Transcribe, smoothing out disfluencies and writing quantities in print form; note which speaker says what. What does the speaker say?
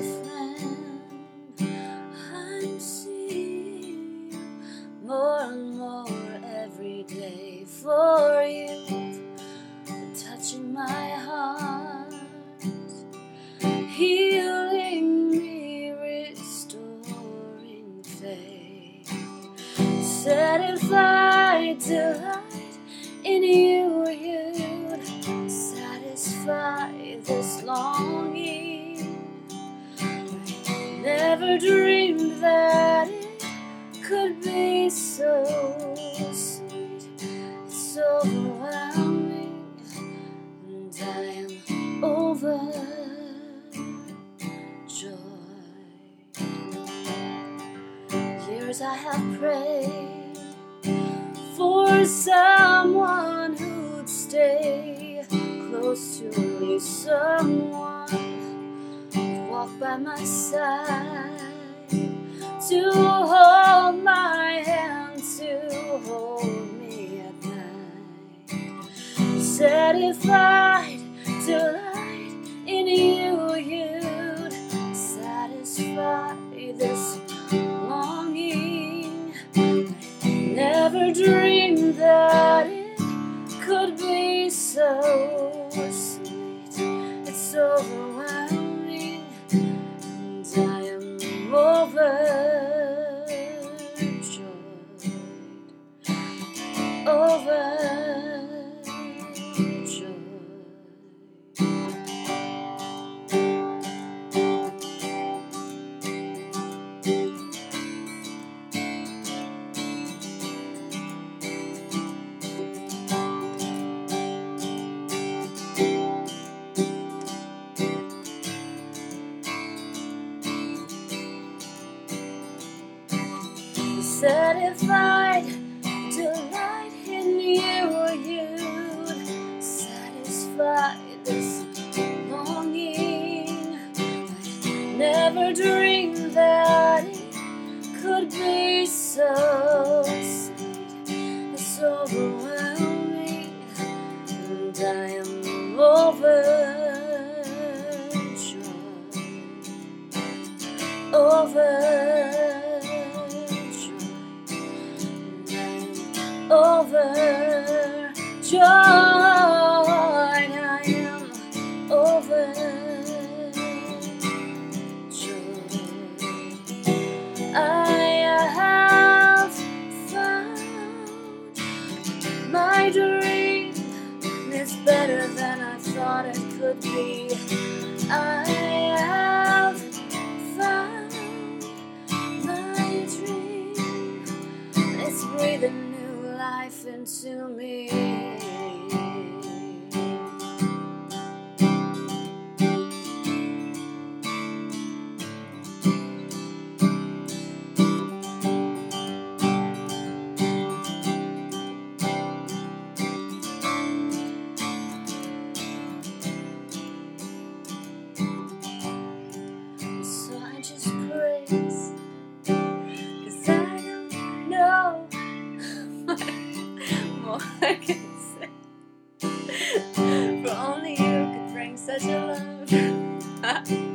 Speaker 1: friend. I'm seeing you more and more every day. For you, touching my heart, healing me, restoring faith. Satisfied delight in you, you'd satisfy this longing. Never dreamed that it could be so sweet. It's overwhelming, and I am overjoyed. Years I have prayed for someone who'd stay close to me, someone who'd walk by my side, to hold my hand, to hold me at night. Satisfied delight in you, you'd satisfy this longing. Never dreamed that it could be so sweet. It's overwhelming, and I am overjoyed. Overjoyed. Satisfied delight in you, you'd satisfy this longing. Never dreamed that it could be so sweet. It's overwhelming, and I am overjoyed. Overjoyed. I am overjoyed. I have found my dream is better than I thought it could be. I have found my dream, it's breathing life into me. So I just praise, 'cause I don't know more I can say. For only you could bring such a love.